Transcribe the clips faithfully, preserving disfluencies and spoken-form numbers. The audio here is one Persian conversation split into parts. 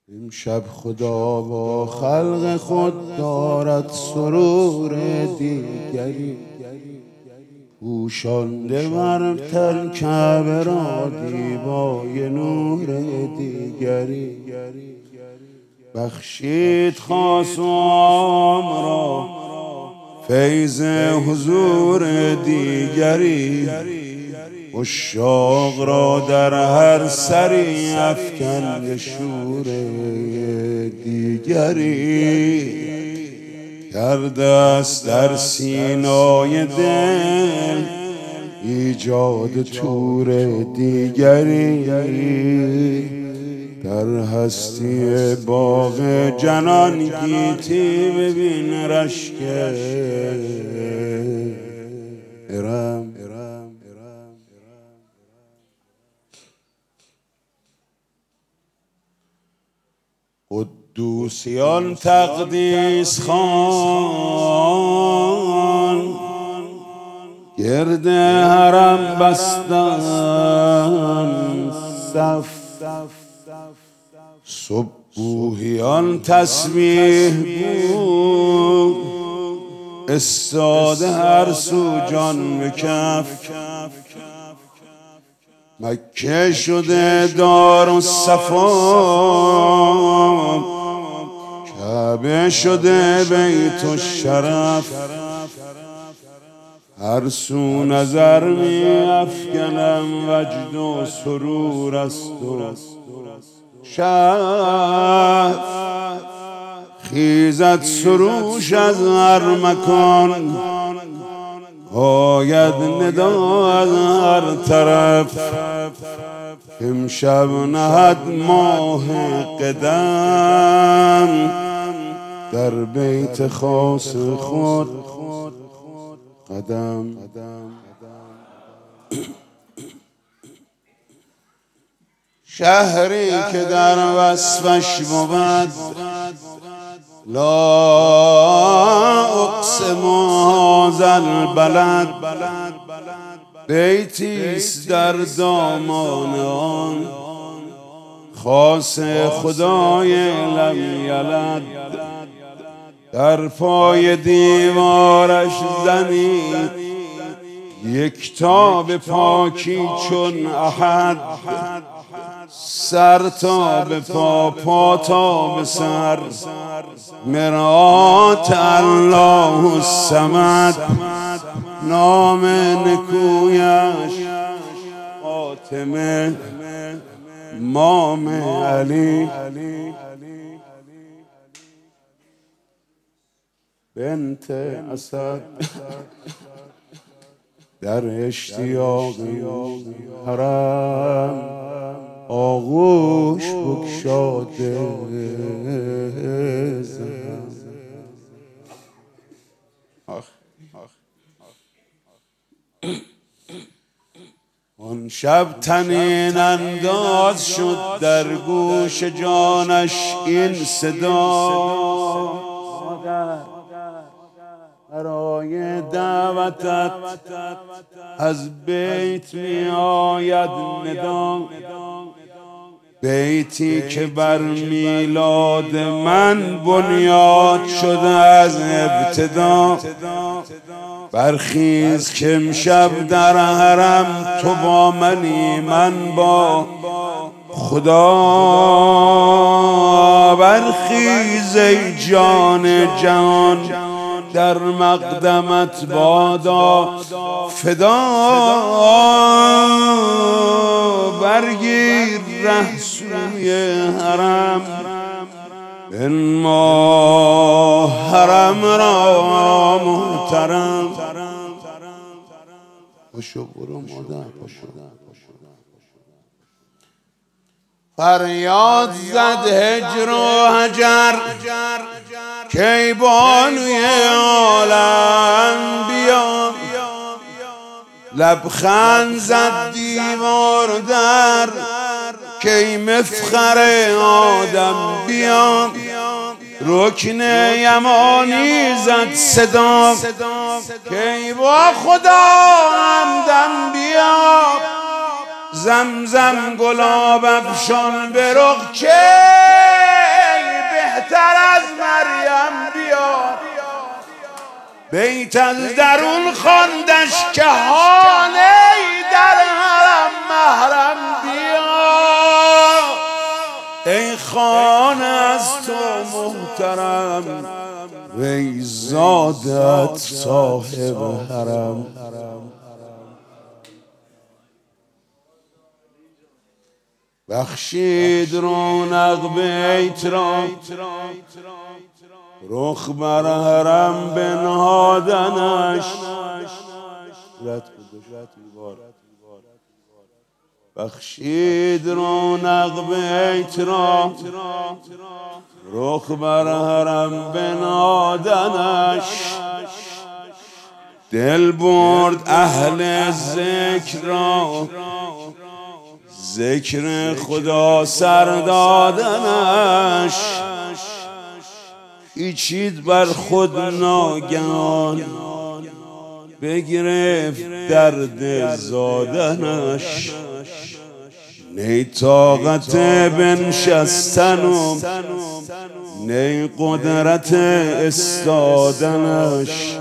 امشب خدا با خلق خود دارد سرور دیگری، پوشانده بر تن کعبه را دیبای نور دیگری. بخشید خاصام را فیض حضور دیگری، عشاق را در هر سری افکند شور دیگری. کرده است در سینای دل ایجاد تور دیگری، در هستی باغ جنان گیتی ببین رشک ارم. قدوسیان تقدیس خوان گرد حرم بستن صف، صبوحیان تسبیح گو استاده هر سو جان به کف. مکه شده دارالصفا، کعبه شده بیت الشرف. هر سو نظر می افکنم وجد و سرور است و شف. خیزد سروش از هر مکان، آید ندا از هر طرف. امشب نهد ماه قدم در بیت خاص خود قدم. شهری که در وصفش بود لا اقسم هذا البلد، بیتیست در دامان آن خاص خدای لم یلد. در پای دیوارش زنید یکتا به پاکی چون احد، سر تا به پا پا تا به سر مرآت الله الصمد. نام نکویش فاطمه مام علی بنت اسد. در اشتیاق حرم آغوش بگشاده آن شب طنین انداز شد در گوش جانش این صدا، برای دعوتت از بیت می آید ندا. بیتی که بر میلاد من بنیاد شده از ابتدا. برخیز که امشب در حرم تو با منی من با خدا. برخیز ای جان جهان در مقدمت بادا فدا. برگیر ره سوی حرم بنما حرم را محترم. پاشو برو مادر پاشو. فریاد زد هجر و هجر کی بانوی عالم بیا. لبخند زد دیوار در کی مفخر آدم بیا. رکن یمانی زد صدا کی با خدا همدم بیا. زمزم گلاب افشان به رخ که بیت از درون خواندش که هانی در حرم محرم بیا، ای خانه از تو محترم وی زادت صاحب حرم. بخشید رونق بیت را رخ بر حرم بنهادنش. بخشید رونق بیت را رخ بر حرم بنهادنش. دل برد اهل ذکر را ذکر خدا سر دادنش. پیچید بر خود ناگهان بگرفت درد زادنش. نی طاقت بنشستن و نی قدرت استادنش.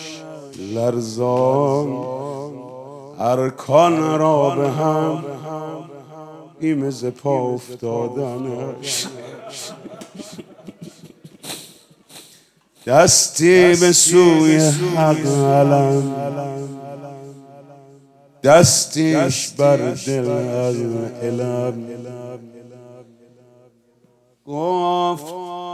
لرزان ارکان را به هم بیم ز پا افتادنش. دستی به سوی حق علم دستیش بر دل از علم. گفت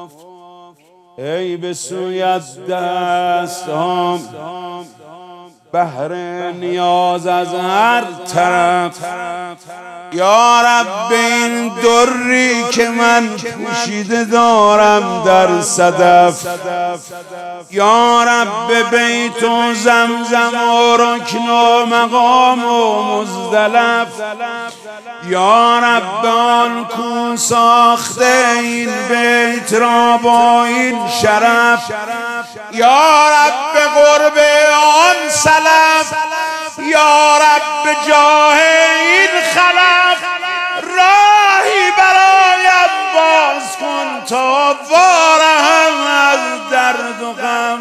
ای به سویت دستام بهر نیاز از هر طرف. یا رب این دری که من پوشیده دارم در صدف. یا رب بیت و زمزم و رکن و مقام و مزدلف. یا رب آن کو ساخته این بیت را با این شرف. یا رب قرب آن سلف. یا رب جاه این خلف. راهی برایم باز کن تا وارهم از درد و غم.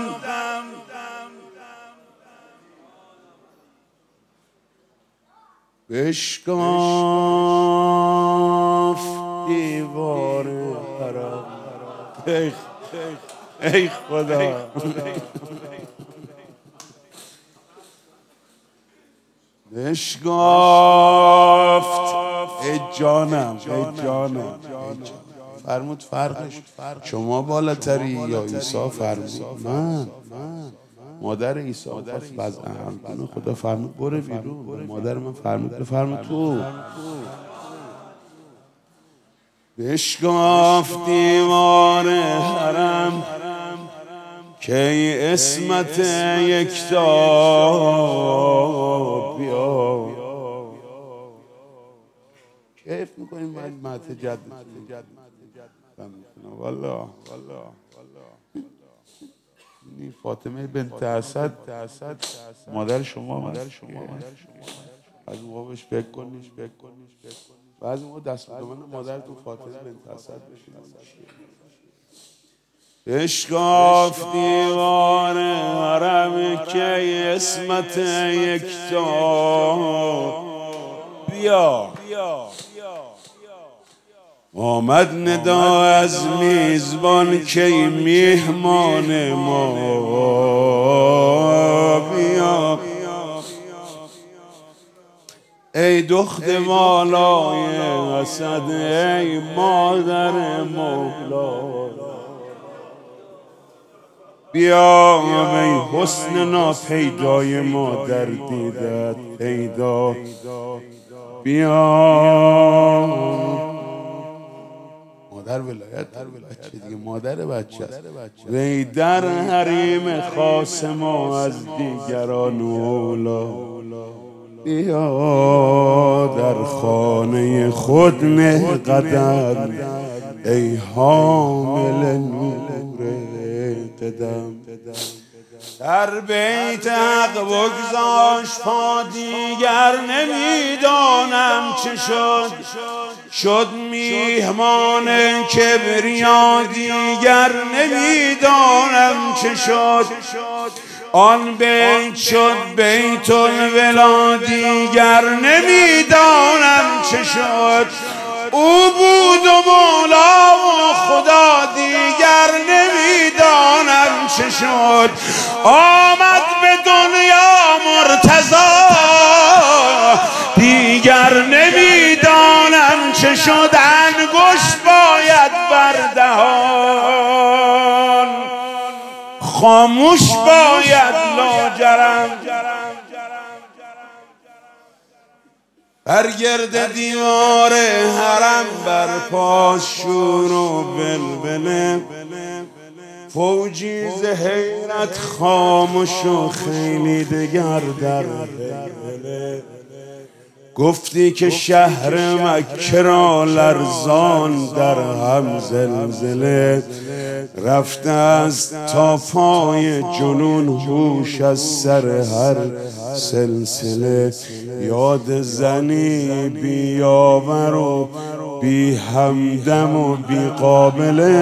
بشکاف دیوار حرم. ای ای خدا بشکافت. ای جانم ای جانم فرمود فرقش شما بالاتری یا عیسی فرمود من. مادر عیسی خواست وضع هم کنه، خدا فرمود برو بیرون. مادر من فرمود بفرمود تو. بشکاف دیوار حرم که اسمت یکتا بیا. کیف میکنیم باید مهد جد والله این فاطمه بنت اسد مادر شما مادر شما از ما بهش فکر کنیش فکر کنیش بعضی ما دست بدمن مادرتون فاطمه بنت اسد بشین. بشکاف دیوار حرم که اسمت یکتا بیا. آمد ندا از میزبان که میهمان ما بیا. ای دخت والای اسد ای مادر مولا بیا. ای حسن ناپیدای ما در دیدت پیدا بیا. مادر ولایت بچه دیگه مادر بچه است. وی در حریم خاص ما از دیگران اولا بیا. در خانه خود نه قدم ای حامل نور قدم. در بیت حق بگذاشت پا دیگر نمیدانم چه شد. شد میهمان کبریا دیگر نمیدانم چه شد. آن بیت شد بیت الولا دیگر نمیدانم چه شد او بود و مولا و خدا دیگر نمیدانم چه شد آمد به دنیا مرتضی دیگر نمیدانم چه شد انگشت باید بر دهان خاموش باید لاجرم بر گرد دیوار حرم برپا شور و بلبله فوجی ز حیرت خاموش و خیلی دگر در بلبله گفتی که شهر مکه را لرزان در هم زلزله رفته است تا پای جنون هوش از سر هر سلسله یاد زنی بیاور و بی همدم و بی قابله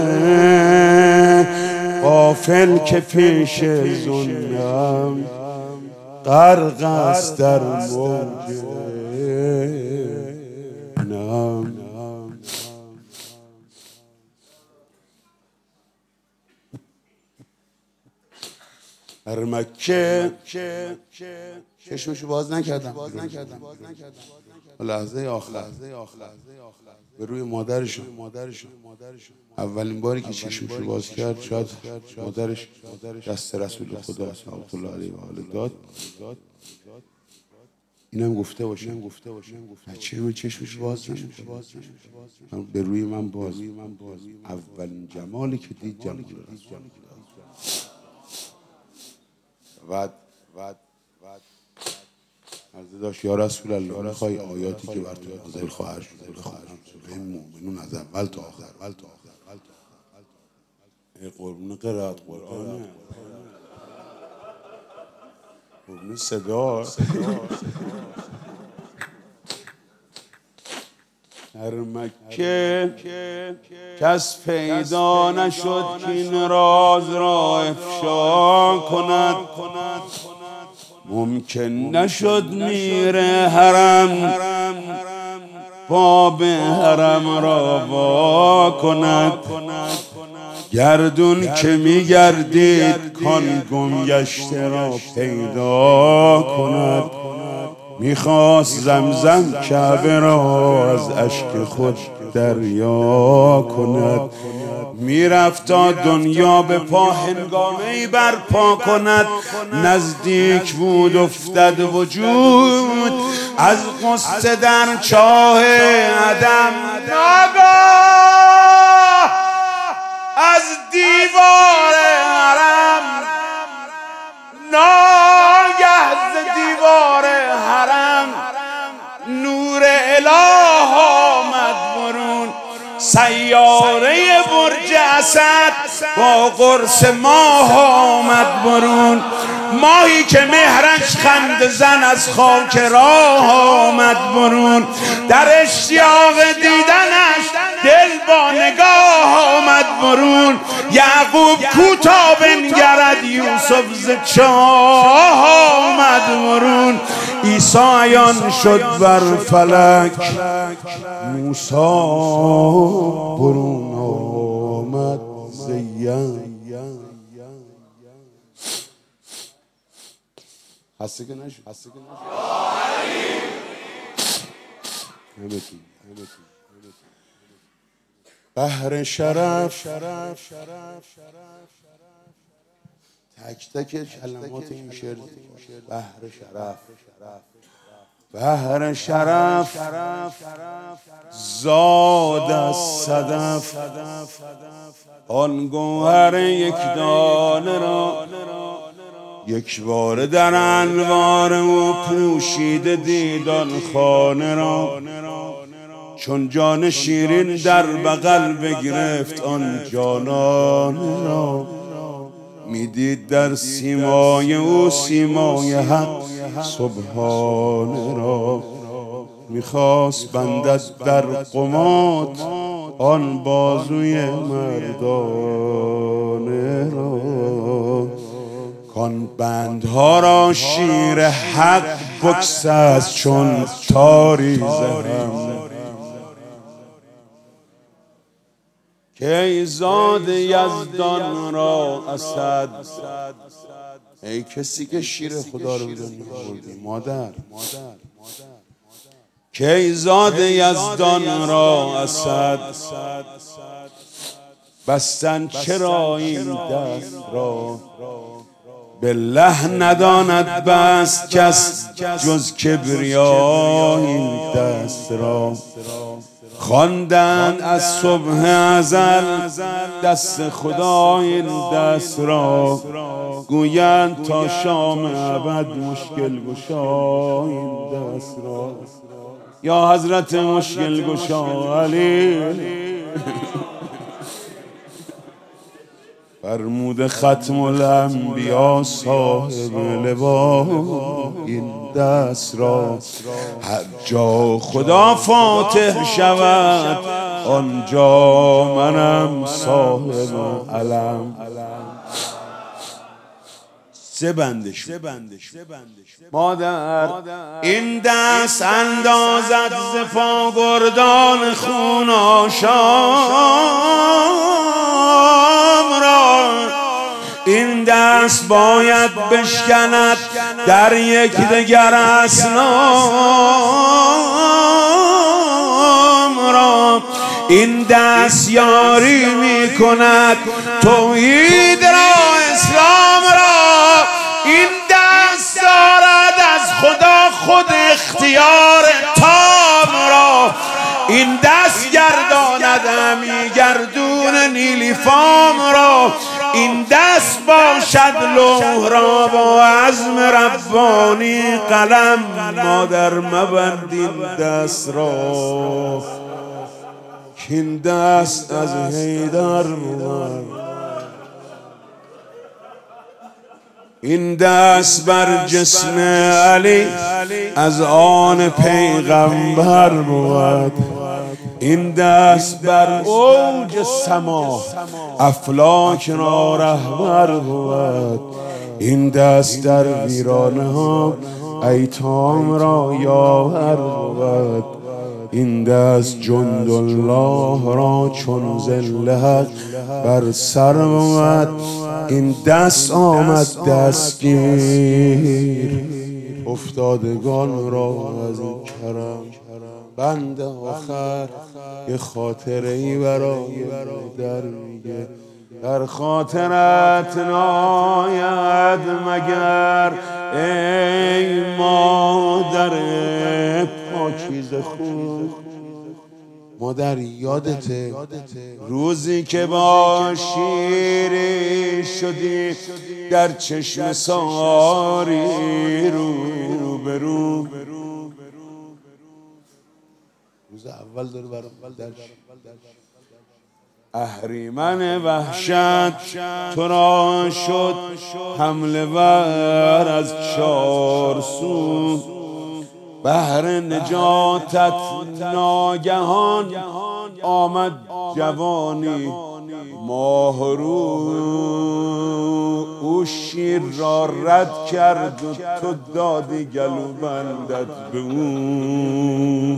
غافل که پیش زنم غرق است در موج نام در مکه چشمشو باز نکردم لحظه آخر به روی مادرش اولین باری که چشمشو باز کرد شاید مادرش دست رسول خدا صلی الله علیه و آله داد اینم گفته باشم بچه من چشمش باز نمیشه به روی من باز اولین جمالی که دید جمال رسول بعد عرضه داشت یا رسول الله میخوای آیاتی که بر تو نازل خواهد شده بخونم این مؤمنون از اول تا آخر ای قربون قرائت قرآنه قربون صدا در مکه کس پیدا نشد که این راز را افشا کند ممکن نشد میر حرم باب حرم را وا کند گردون که میگردید کان گم گشته را پیدا کند میخواست زمزم کعبه را از اشک خود دریا کند میرفت تا دنیا به پا هنگامه‌ای برپا کند نزدیک بود افتد وجود از غصه در چاه عدم ناگاه از دیوار حرم ناگه ز دیوار حرم نور اله آمد برون سیاره برج اسد با قرص ماه آمد برون ماهی که مهرش خنده زن از خاک راه آمد برون در اشتیاق دیدنش دل با نگاه آمد برون یعقوب کوتا بنگرد یوسف ز چاه آمد برون عیسی عیان شد بر فلک موسی برون آمد زیان هستی که نشد بحر شرف تک تک کلمات این شعر بحر شرف بحر شرف زاد از صدف آن گوهر یک دانه را یک بار در انوار و پوشیده دیدان خانه را چون جان شیرین در بغل بگرفت آن جانان را میدید در سیمای او سیمای حق سبحانه را میخواست بندد در قمات آن بازوی مردانه را کان بندها را شیر حق بگسست چون تاری زهم که ای زاد یزدان را اسد. ای کسی که شیر خدا رو به دنیا آوردی مادر، که ای زاد یزدان را اسد، بستن چرا این دست را، بالله نداند بست کس جز کبریا این دست را. خواندند از صبح ازل دست خدا این دست را، گویند تا شام ابد مشکل گشا این دست را. یا حضرت مشکل گشا علی فرمود ختم الانبیا صاحب لوا این دست را. هر جا خدا فاتح شود آنجا منم صاحب علم. سه بندش مادر این دست اندازد ز پا گردان خون آشام را، این دست باید بشکند در یک دگر اسنام را. این دست یاری می کند توحید را اسلام را. این دست دارد از خدا خود اختیار تام را. این دست گرداند همی گردون نیلی فام را. این دست باشد لوح را با عزم ربانی قلم. مادر مبند این دست را که این دست از حیدر بود. این دست بر جسم علی از آن پیغمبر بود. این دست بر اوج سما افلاک را رهبر بود. این دست در ویرانه ها ایتام را یاور بود. این دست جند الله را چون ذل حق بر سر بود. این دست آمد دستگیر افتادگان را از این کرم. بند آخر یه خاطره ای برای در میگه، در خاطرت ناید مگر ای مادر پاکیزه خود. مادر یادته روزی که با شیری شدی در چشم ساری رو به رو. روز اول داره برام در اهریمن وحشت تو را شد حمله ور از چار سو. بهر نجاتت ناگهان آمد جوانی ماهرو. او شیر را رد کرد و تو دادی گلو بندت به او.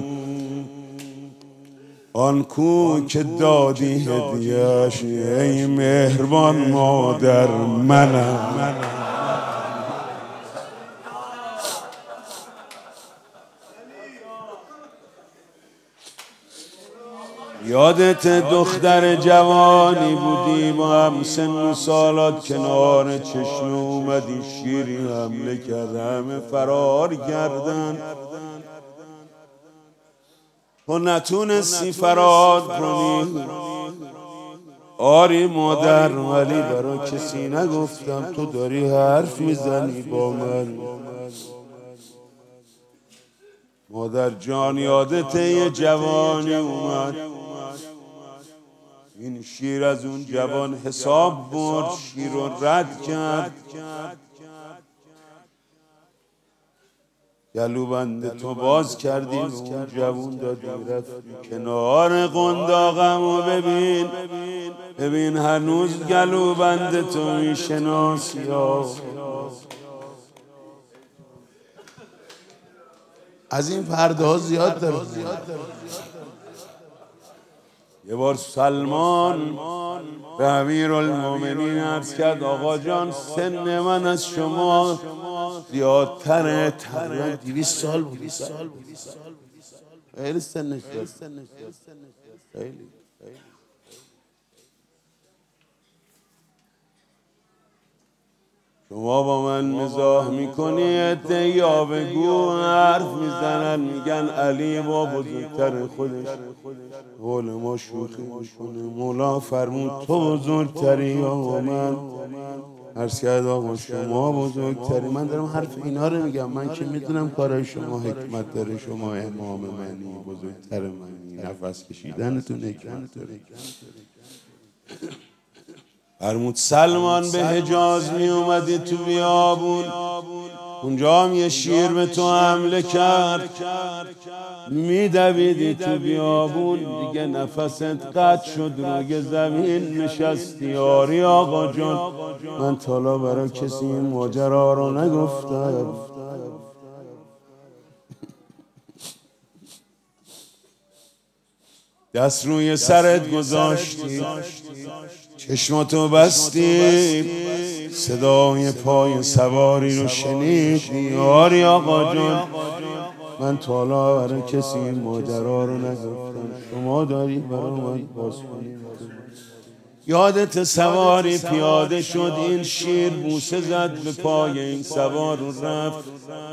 آن کو که دادی هدیه‌اش ای مهربان مادر منم. یادت دختر جوانی بودی با هم سن و سالات کنار چشم اومدی شیری حمله کرد همه فرار کردن. تو نتونستی فرار کنی. آری مادر ولی برا کسی نگفتم تو داری حرف میزنی با من. مادر جان یادت یه جوانی اومد این شیر از اون جوان حساب برد شیر رو رد کرد. گلو بند تو باز کردی اون جوون دادی رفتی کنار قنداقمو ببین ببین هنوز گلو بند تو میشناسی. از این پرده ها زیاد داره. یه بار سلمان به امیرالمومنین عرض کرد آقا جان سن من از شما زیادتره، تقریبا دویست سال بود. خیلی سنش خیلی. شما با من مزاح میکنی، عده‌ای آبگو حرف میزنن میگن علی با بزرگتر خودش قول ما شوخی میکنه. مولا فرمود تو بزرگتری آقا. من عرض کرد آقا شما بزرگتری. من دارم حرف اینا رو میگم، من که میدونم کارای شما حکمت داره، شما امام منی، بزرگتر منی، نفس کشیدنتون حکمت داره. فرمود سلمان به حجاز می اومدی تو بیابون، اونجا هم یه شیر به تو حمله کرد، میدویدی تو بیابون دیگه نفست قطع شد، روی زمین نشستی. آری آقا جان من تالا برای کسی این ماجرا رو نگفتم. دست روی سرت گذاشتی، چشماتو بستی، صدای پای سواری رو شنیدی. آری آقا جان من تا حالا برای کسی این ماجرا رو نگفتم، شما داری برای من باز کنی. یادت سواری پیاده شد، این شیر بوسه زد به پای این سوار رو رفت،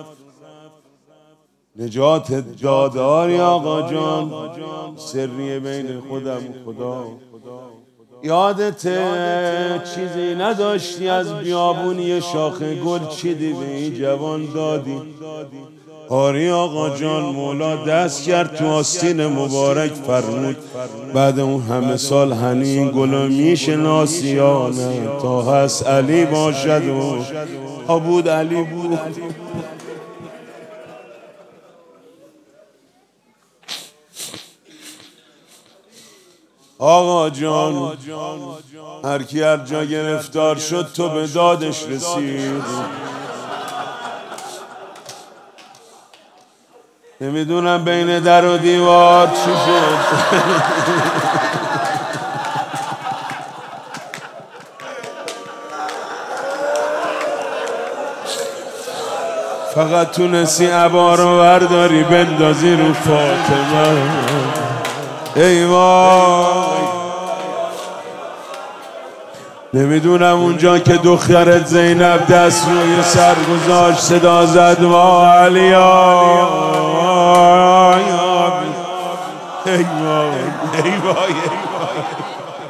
نجات داداری آقا جان، سری بین خودم و خدا. یادت چیزی نداشتی از بیابون یه شاخه گل چیدی به این جوان دادی. آری آقا جان مولا دست کرد تو آستین مبارک، فرمود بعد اون همه سال هنی این گلو میشناسی یا نه؟ تا هست علی باشد و ها بود علی بود. آقا جان هر کی هر جا گرفتار شد تو به دادش رسید. نمیدونم بین در و دیوار چی شد. فقط تونستی عبا رو برداری بندازی رو فاطمه. ای وای نمیدونم اونجا که دخترت زینب دست روی سر گذاشت صدا زد وا علیا. ای وای ای وای ای وای